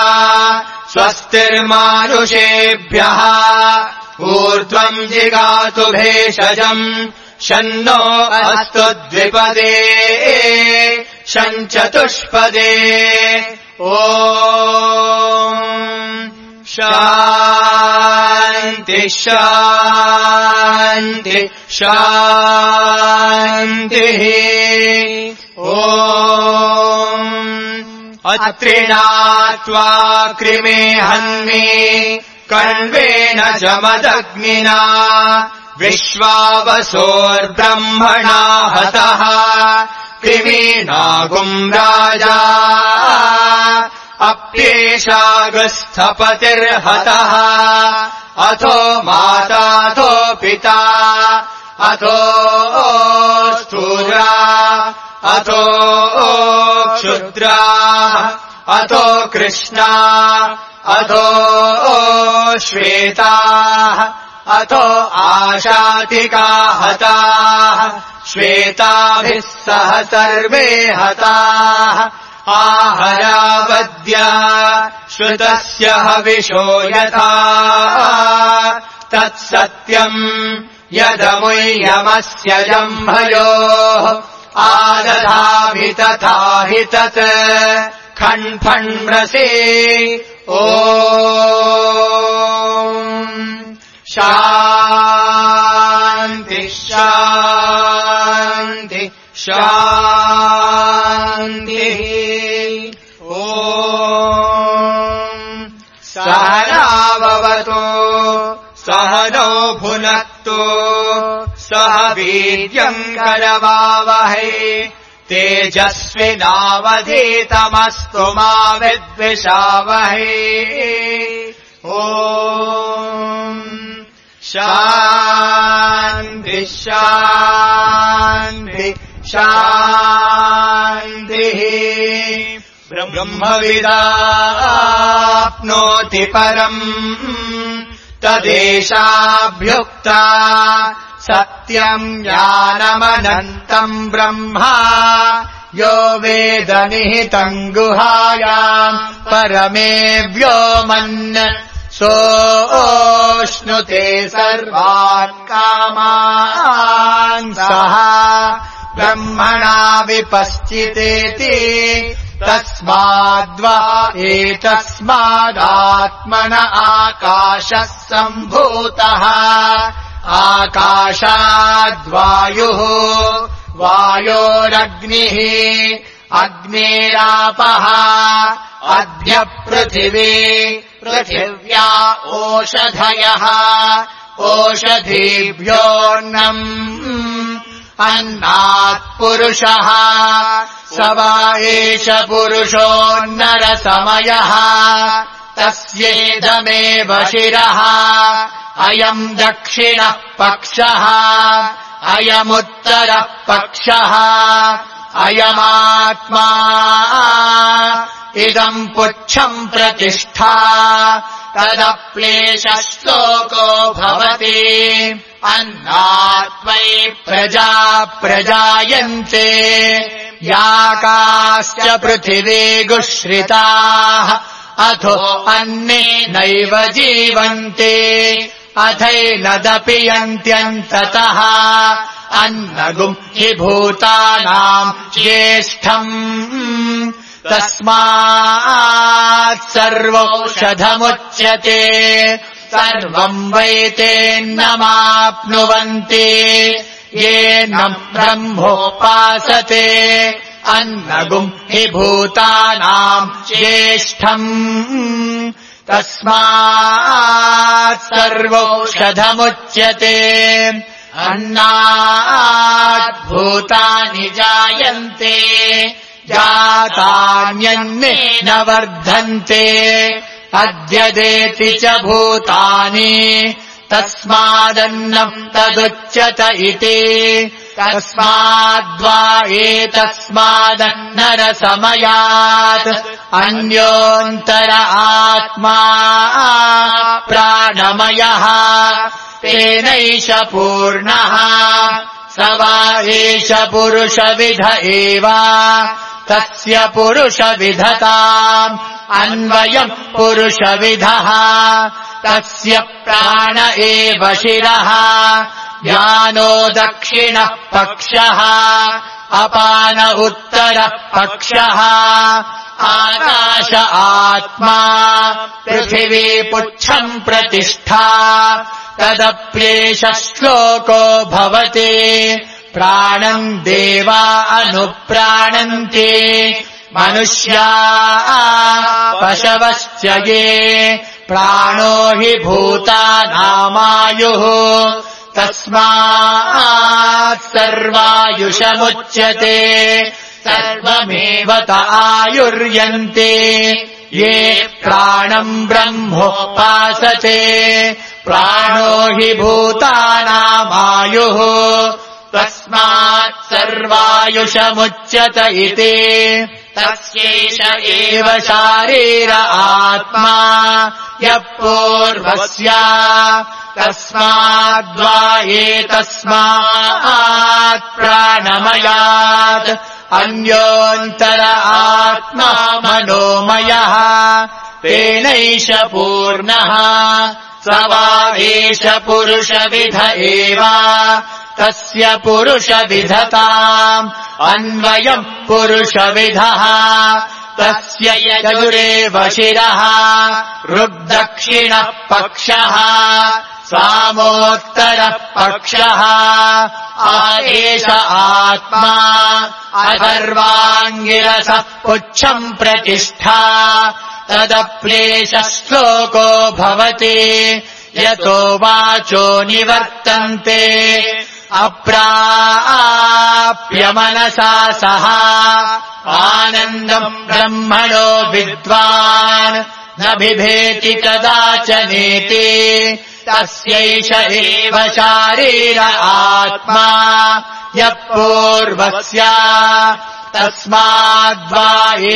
स्वस्तिर्मानुषेभ्यः ऊर्ध्वम् जिगातु भेषजम् शन्नो अस्तु द्विपदे शञ्चतुष्पदे ॐ शान्ति शान्ति शान्तिः ॐ अत्रिणात्वा कृमे हन्मि कण्वेन जमदग्निना विश्वावसोर्ब्रह्मणा हतः कृमीनागुम् राजा अप्येषागस्थपतिर्हतः अथो माताथो पिता अथो स्थूला अथो क्षुद्रा अथो कृष्णा अथो श्वेताः अथो आशातिका हताः श्वेताभिः सह सर्वे हताः आहरावद्या श्रुतस्य हविषो यथा तत्सत्यम् यदमुह्यमस्य जम्भयोः आदधामि तथा हि तत् खण्फण्म्रसे ॐ शान्ति शान्ति शान्तिः ॐ सहनाववतु सहनौ भुनक्तु सह वीर्यम् करवावहै तेजस्विनावधीतमस्तु मा विद्विषावहै ॐ शान्ति शान्ति शान्तिः ब्रह्मविदाप्नोति परम् तदेशाभ्युक्ता सत्यम् ज्ञानमनन्तम् ब्रह्मा यो वेद निहितम् गुहायाम् परमे व्योमन् सोऽश्नुते सर्वान् कामान् सः ब्रह्मणा विपश्चितेति तस्माद्वा एतस्मादात्मन आकाशः सम्भूतः आकाशाद्वायुः वायोरग्निः अग्नेरापः अद्य पृथिवी पृथिव्या ओषधयः ओषधीभ्योऽन्नम् अन्नात् पुरुषः स वा एष पुरुषोऽन्नरसमयः तस्येदमेव शिरः अयम् दक्षिणः पक्षः अयमुत्तरः पक्षः अयमात्मा इदम् पुच्छम् प्रतिष्ठा तदप्लेशः श्लोको भवति अन्नात्मै प्रजा प्रजायन्ते याकाश्च पृथिवी गुश्रिताः अथो अन्नेनैव जीवन्ते अथैनदपि यन्त्यन्ततः अन्नगुम् हि भूतानाम् ज्येष्ठम् तस्मात् सर्वौषधमुच्यते सर्वम् वैतेन्नमाप्नुवन्ति येनम् ब्रह्मोपासते अन्नगुम् हि भूतानाम् ज्येष्ठम् तस्मात् सर्वौषधमुच्यते अन्नात् भूतानि जायन्ते जातान्यन्नेन वर्धन्ते अद्यदेति च भूतानि तस्मादन्नम् तदुच्यत इति तस्माद्वा एतस्मादन्नरसमयात् अन्योऽन्तर आत्मा प्राणमयः तेनैष पूर्णः स वा एष पुरुषविध एव तस्य पुरुषविधताम् अन्वयम् पुरुषविधः तस्य प्राण एव शिरः ज्ञानो दक्षिणः पक्षः अपान उत्तरः पक्षः आकाश आत्मा पृथिवी पुच्छम् प्रतिष्ठा तदप्येष श्लोको भवति प्राणम् देवा अनुप्राणन्ति मनुष्या पशवश्च ये प्राणो हि भूतानामायुः तस्मात् सर्वायुषमुच्यते सर्वमेव त आयुर्यन्ते ये प्राणम् ब्रह्मोपासते प्राणो हि भूतानामायुः तस्मात् सर्वायुषमुच्यत इति तस्यैष एव शारीर आत्मा यः पूर्वस्य तस्माद्वा एतस्मात् प्राणमयात् अन्योऽन्तर आत्मा मनोमयः तेनैष पूर्णः स वा एष पुरुषविध एव तस्य पुरुषविधताम् अन्वयम् पुरुषविधः तस्य यजुरेव शिरः ऋग्दक्षिणः पक्षः सामोत्तरः पक्षः आदेश आत्मा अथर्वाङ्गिरसः पुच्छम् प्रतिष्ठा तदप्येष श्लोको भवति यतो वाचो निवर्तन्ते अप्राप्य मनसा सह आनन्दम् ब्रह्मणो विद्वान् न बिभेति कदाचनेति तस्यैष एव शारीर आत्मा यः पूर्वस्य तस्माद्वा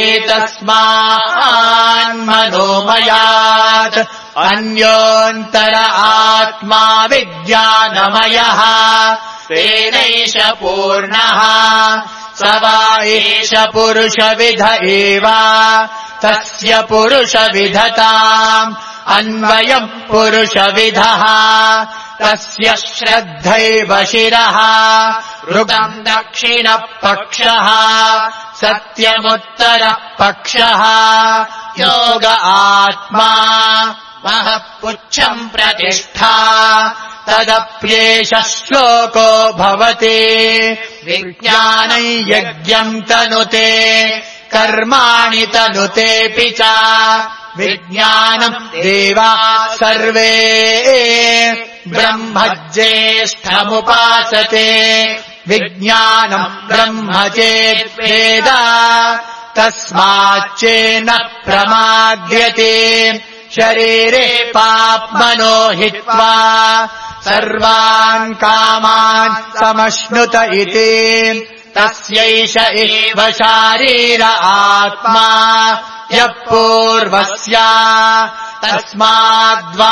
एतस्मान्मनोमयात् अन्योऽन्तर आत्मा विज्ञानमयः तेनैष पूर्णः स वा एष पुरुषविध एव तस्य पुरुषविधताम् अन्वयम् पुरुषविधः तस्य श्रद्धैव शिरः ऋगम् दक्षिणः पक्षः सत्यमुत्तरः पक्षः योग आत्मा महः पुच्छम् प्रतिष्ठा तदप्येष श्लोको भवति विज्ञानै यज्ञम् तनुते कर्माणि तनुतेऽपि च विज्ञानम् देवा सर्वे ब्रह्म ज्येष्ठमुपासते विज्ञानम् ब्रह्म चेद्वेद तस्माच्चेन प्रमाद्यते शरीरे पाप्मनो हित्वा सर्वान् कामान् समश्नुत इति तस्यैष एव शारीर आत्मा यः पूर्वस्य तस्माद्वा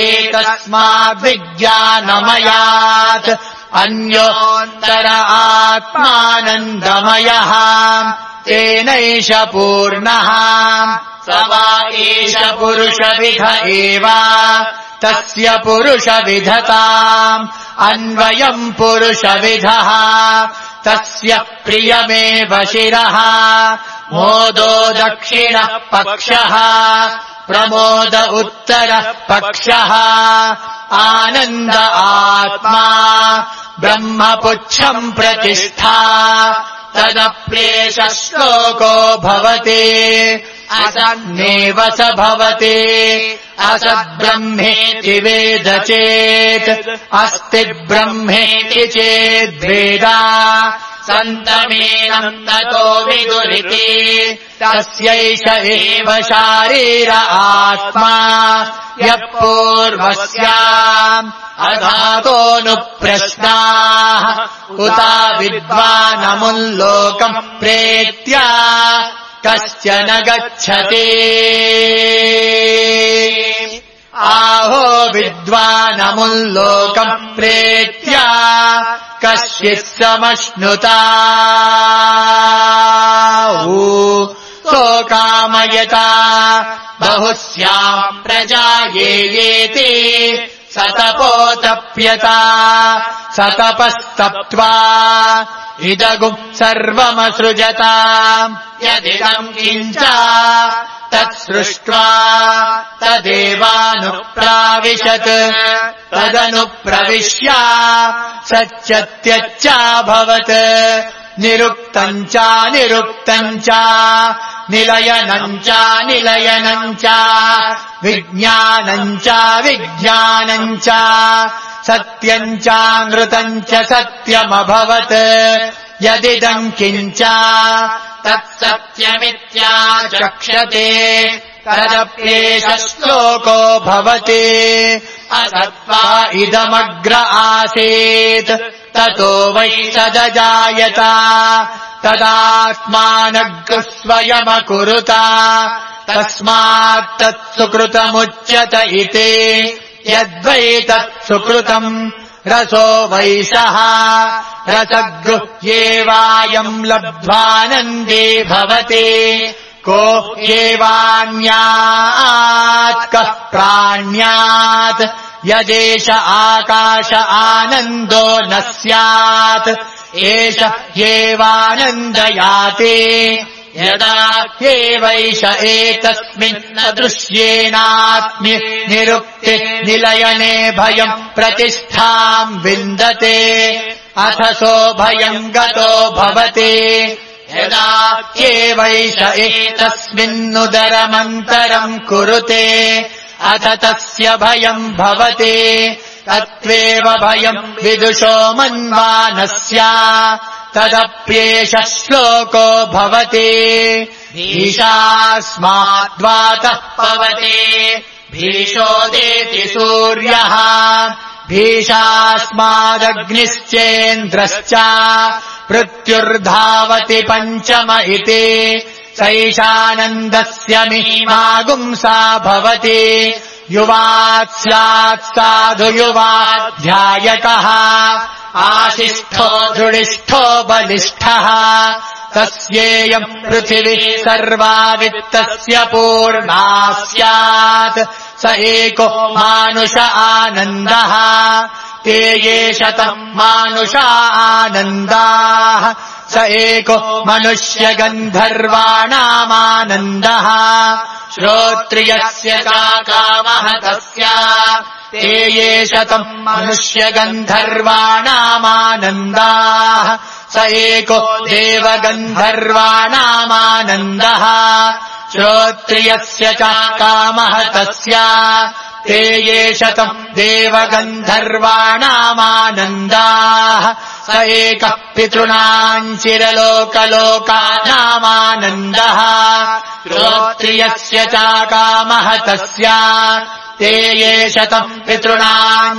एतस्माद्विज्ञानमयात् अन्योऽन्तर आत्मानन्दमयः तेनैष पूर्णः स वा एष पुरुषविध एव तस्य पुरुषविधताम् अन्वयम् पुरुषविधः तस्य प्रियमेव शिरः मोदो दक्षिणः पक्षः प्रमोद उत्तरः पक्षः आनन्द आत्मा ब्रह्मपुच्छम् प्रतिष्ठा तदप्येष श्लोको भवति असन्नेव स भवति असद्ब्रह्मेति वेद चेत् अस्ति ब्रह्मेति चेद्वेद सन्तमेनम् ततो विदुरिति तस्यैष एव शारीर आत्मा यः पूर्वस्य अधातोऽनुप्रश्नाः उता विद्वानमुल्लोकम् प्रेत्य कश्चन गच्छति आहो विद्वानमुल्लोकम् प्रेत्य कश्चित् समश्नुता सोकामयता बहुस्याम् प्रजायेति सतपोतप्यता सतपस्तप्त्वा इदगुम् सर्वमसृजता यदिदम् किञ्च तत्सृष्ट्वा तदेवानुप्राविशत् तदनुप्रविश्य सच्चत्यच्चाभवत् निरुक्तम् च निरुक्तम् च निलयनम् च निलयनम् च विज्ञानम् च विज्ञानम् च सत्यम् च नृतम् च सत्यमभवत् यदिदम् किञ्च तत्सत्यमित्याचक्षते तदप्येष श्लोको भवति असत्त्वा इदमग्र आसीत् ततो वै तदजायत तदात्मानग्रस्वयमकुरुत तस्मात्तत्सुकृतमुच्यत इति यद्वै तत्सुकृतम् रसो वैषः रसगृह्येवायम् लब्ध्वानन्दे भवति को ह्येवान्यात् कः प्राण्यात् यदेष आकाश आनन्दो न स्यात् एष ह्येवानन्दयाति यदा ह्येवैष एतस्मिन्न दृश्येनात्म्य निरुक्तिः निलयने भयम् प्रतिष्ठाम् विन्दते अथसो भयम् गतो भवति यदा ह्येवैष एतस्मिन्नुदरमन्तरम् कुरुते अथ तस्य भयम् भवति तत्त्वेव भयम् विदुषो मन्वानस्य तदप्येष श्लोको भवति भीषास्माद्वातः पवते भीषोदेति सूर्यः भीषास्मादग्निश्चेन्द्रश्च पृथ्युर्धावति पञ्चम इति सैषानन्दस्य मीमागुंसा भवति युवात् स्यात् साधु युवाध्यायकः आशिष्ठो दृढिष्ठो बलिष्ठः तस्येयम् पृथिवी सर्वा वित्तस्य पूर्णा स्यात् स एको मानुष आनन्दः ते ये शतम् मानुषा आनन्दाः स एको मनुष्यगन्धर्वाणामानन्दः श्रोत्रियस्य कामः तस्य ते ये शतम् मनुष्यगन्धर्वाणामानन्दाः स एको देवगन्धर्वाणामानन्दः श्रोत्रियस्य च कामः तस्य ते ये शतम् देवगन्धर्वाणामानन्दाः स एकः पितॄणाम् चिरलोकलोकानामानन्दः श्रोत्रियस्य च कामः तस्य ते ये शतम् पितॄणाम्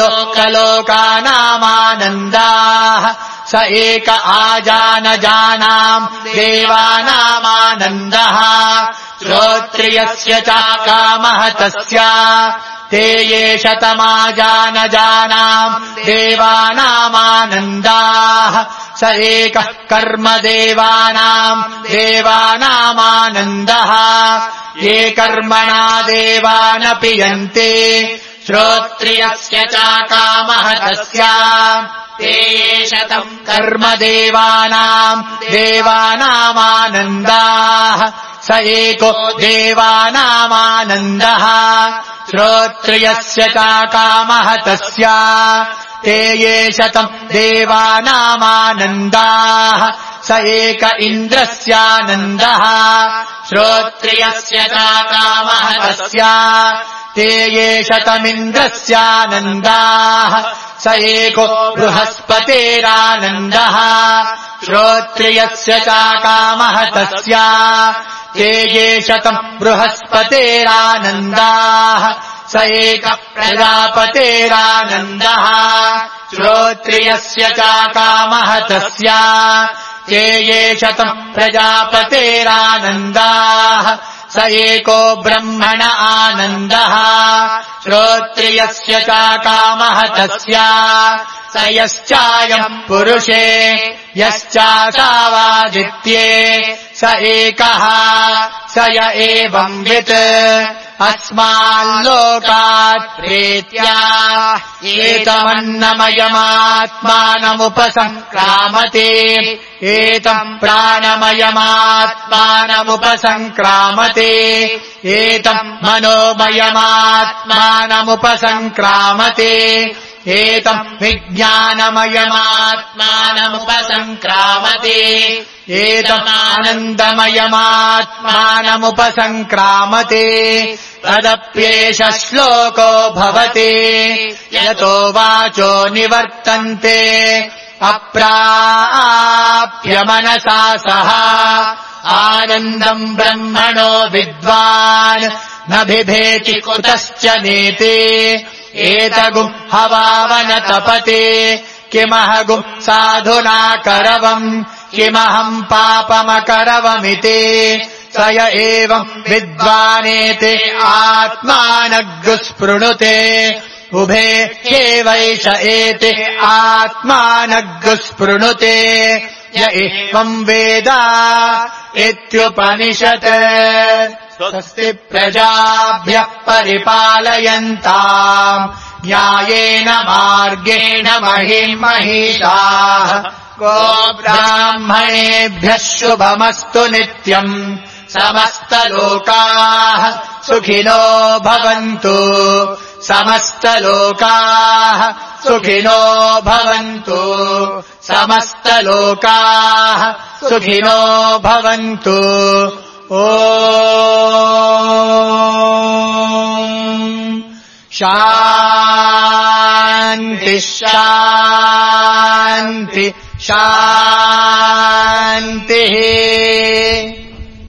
चिरलोकलोकानामानन्दाः स एक आजानजानाम् देवानामानन्दः श्रोत्रियस्य च कामः तस्य ते ये शतमाजानजानाम् देवानामानन्दाः स एकः कर्मदेवानाम् देवानामानन्दः ये कर्मणा देवानपि यन्ते श्रोत्रियस्य च कामः तस्य ते ये शतम् कर्मदेवानाम् देवानामानन्दाः स एको देवानामानन्दः श्रोत्रियस्य च कामः तस्य ते ये शतम् देवानामानन्दाः स एक इन्द्रस्यानन्दः श्रोत्रियस्य च कामः तस्य ते ये शतमिन्द्रस्यानन्दाः स एको बृहस्पतेरानन्दः श्रोत्रियस्य च कामः तस्य ते ये शतम् बृहस्पतेरानन्दाः स एक प्रजापतेरानन्दः श्रोत्रियस्य च कामः तस्य ते ये शतम् प्रजापतेरानन्दाः स एको ब्रह्मण आनन्दः श्रोत्रियस्य च कामः तस्य स यश्चायम् पुरुषे यश्चासावादित्ये स एकः स य एवंवित् अस्माल्लोकात् प्रेत्या एतमन्नमयमात्मानमुपसङ्क्रामते एतम् प्राणमयमात्मानमुपसङ्क्रामते एतम् मनोमयमात्मानमुपसङ्क्रामते एतम् विज्ञानमयमात्मानमुपसङ्क्रामते एतमानन्दमयमात्मानमुपसङ्क्रामते तदप्येष श्लोको भवति यतो वाचो निवर्तन्ते अप्राप्य मनसा सह आनन्दम् ब्रह्मणो विद्वान् न बिभेति कुतश्च नेति एतगुम् हवावनतपते किमहगुम् साधुना करवम् किमहम् पापमकरवमिति स य एवम् विद्वानेते आत्मानग्गुस्पृणुते उभे ह्येवैष एते आत्मानग्गुस्पृणुते य एवम् वेद इत्युपनिषत् स्वस्ति प्रजाभ्यः परिपालयन्ताम् न्यायेन मार्गेण महिषाः गोब्राह्मणेभ्यः शुभमस्तु नित्यम् समस्तलोकाः सुखिनो भवन्तु समस्तलोकाः सुखिनो भवन्तु समस्तलोकाः सुखिनो भवन्तु ॐ शान्ति शान्ति शान्तिः